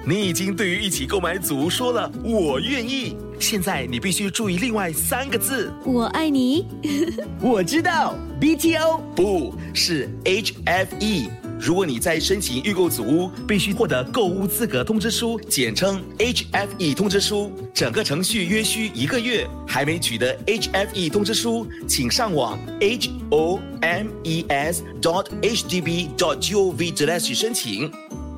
你已经对于一起购买组说了我愿意，现在你必须注意另外3个字。 我爱你。 我知道 BTO 不是 HFE。如果你在申请预购组屋，必须获得购屋资格通知书，简称 HFE 通知书，整个程序约需1个月。还没取得 HFE 通知书，请上网 homes.hdb.gov 申请。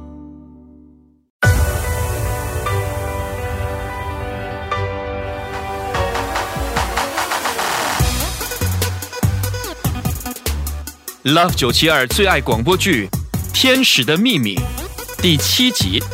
Love 972最爱广播剧《天使的秘密》第7集。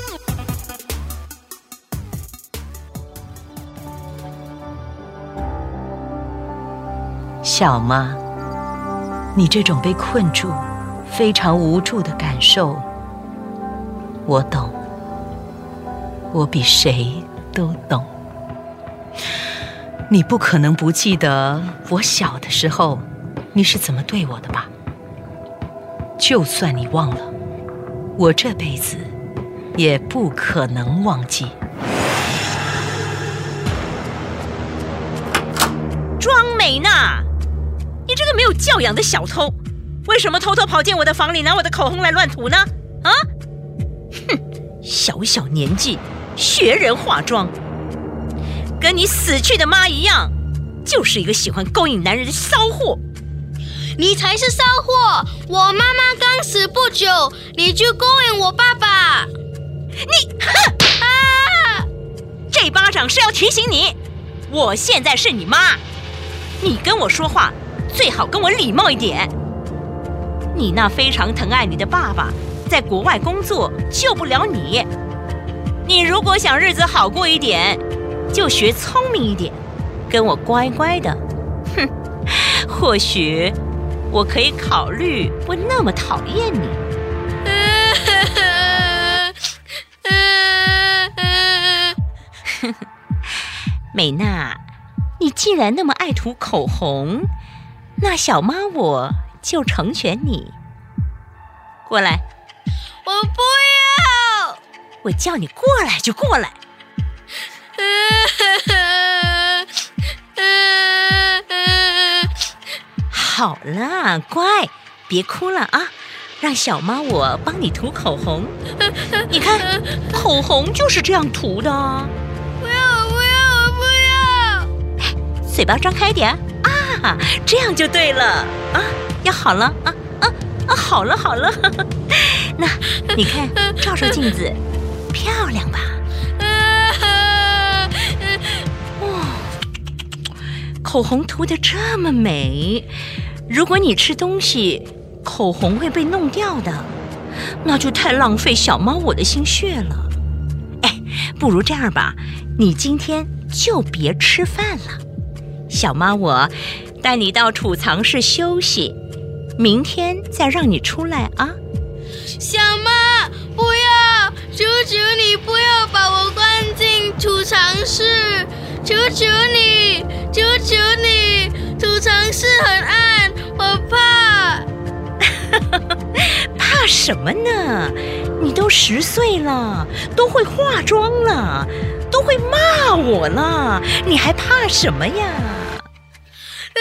小妈，你这种被困住、非常无助的感受，我懂，我比谁都懂。你不可能不记得我小的时候你是怎么对我的吧？就算你忘了，我这辈子也不可能忘记。 庄美娜，你这个没有教养的小偷，为什么偷偷跑进我的房里拿我的口红来乱涂呢？啊！哼，小小年纪学人化妆，跟你死去的妈一样，就是一个喜欢勾引男人的骚货。 你才是骚货！我妈妈刚死不久，你就勾引我爸爸。 你哼啊！这巴掌是要提醒你，我现在是你妈，你跟我说话最好跟我礼貌一点。你那非常疼爱你的爸爸在国外工作，救不了你。你如果想日子好过一点，就学聪明一点，跟我乖乖的。哼，或许我可以考虑不那么讨厌你。美娜，你既然那么爱涂口红，那小妈我就成全你。过来。 我不要！ 我叫你过来就过来。好了，乖，别哭了啊，让小妈我帮你涂口红。你看，口红就是这样涂的。 不要，我不要！ 嘴巴张开点啊，这样就对了啊，要好了啊，好了。那你看，照照镜子，漂亮吧？口红涂得这么美，如果你吃东西，口红会被弄掉的，那就太浪费小猫我的心血了。哎，不如这样吧，你今天就别吃饭了，小猫我带你到储藏室休息，明天再让你出来啊。 小妈，不要！求求你不要把我关进储藏室！求求你，储藏室很暗，我怕。 怕什么呢？你都10岁了，都会化妆了，都会骂我了，你还怕什么呀？ 对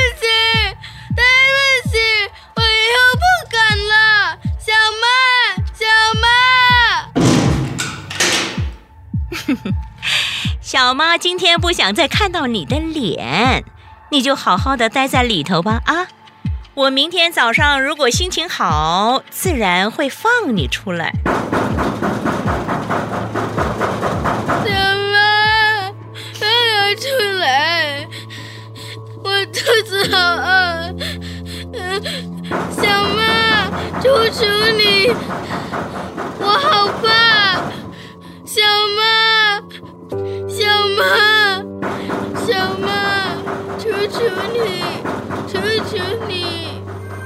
不起，我以后不敢了。小妈。 小妈今天不想再看到你的脸，你就好好的待在里头吧啊！我明天早上如果心情好，自然会放你出来。 小妈，放我出来，我肚子好饿。小妈，求求你，我好怕。小妈，求求你！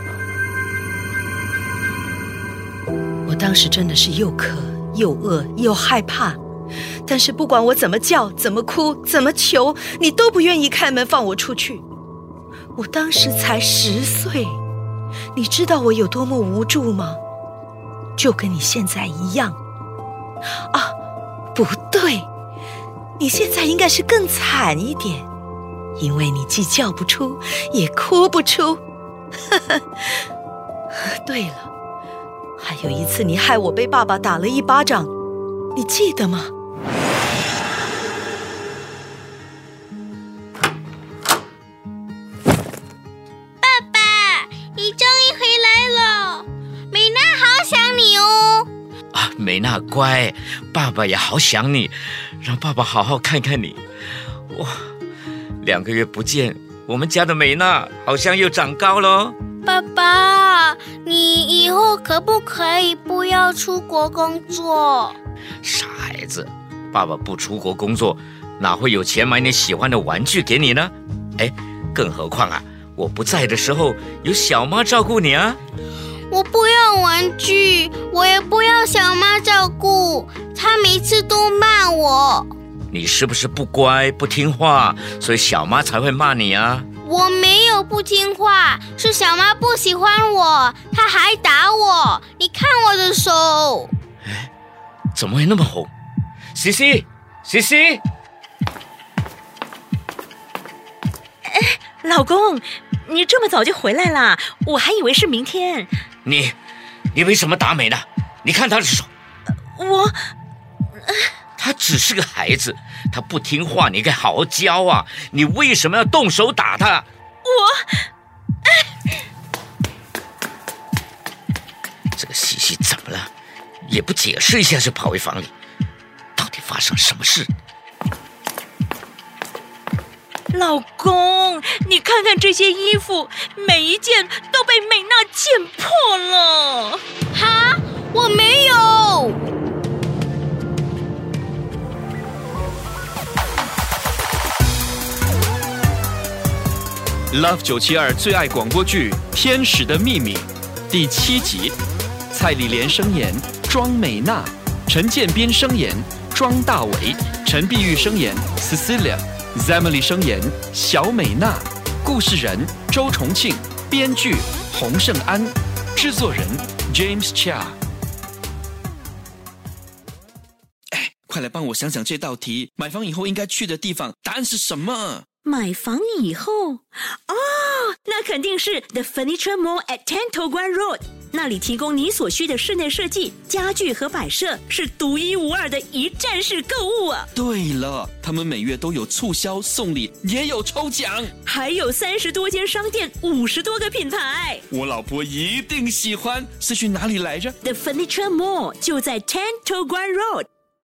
我当时真的是又渴又饿又害怕，但是不管我怎么叫、怎么哭、怎么求，你都不愿意开门放我出去。我当时才10岁，你知道我有多么无助吗？就跟你现在一样。啊， 不对，你现在应该是更惨一点，因为你既叫不出，也哭不出。对了，还有一次你害我被爸爸打了一巴掌，你记得吗？ 爸爸，你终于回来了，美娜好想你哦。 啊，美娜乖，爸爸也好想你，让爸爸好好看看你。哇，2个月不见，我们家的美娜好像又长高了。 爸爸，你以后可不可以不要出国工作？ 傻孩子，爸爸不出国工作，哪会有钱买你喜欢的玩具给你呢？哎，更何况啊，我不在的时候有小妈照顾你啊。 我不要玩具，我也不要小妈照顾，她每次都骂我。 你是不是不乖不听话，所以小妈才会骂你啊？ 我没有不听话，是小妈不喜欢我，她还打我。你看我的手， 怎么会那么红？西西，西西， 老公，你这么早就回来啦？我还以为是明天。 你为什么打美呢？你看她的手。她只是个孩子，她不听话，你该好好教啊！你为什么要动手打她？这个西西怎么了？也不解释一下就跑回房里，到底发生什么事？ 老公，你看看这些衣服，每一件都被美娜剪破了。 哈，我没有。 Love 972最爱广播剧《天使的秘密》第7集，蔡丽莲声演庄美娜，陈建斌声演庄大为，陈碧玉声演 Cecilia，Zemily 声演小美娜，故事人周重庆，编剧洪胜安，制作人 James Chia。 快来帮我想想这道题，买房以后应该去的地方，答案是什么？ 买房以后，那肯定是 The Furniture Mall at Tento Guan Road， 那里提供你所需的室内设计、家具和摆设，是独一无二的一站式购物啊！ 对了，他们每月都有促销送礼，也有抽奖， 还有30多间商店，50多个品牌。 我老婆一定喜欢。是去哪里来着？ The Furniture Mall 就在 Tento Guan Road。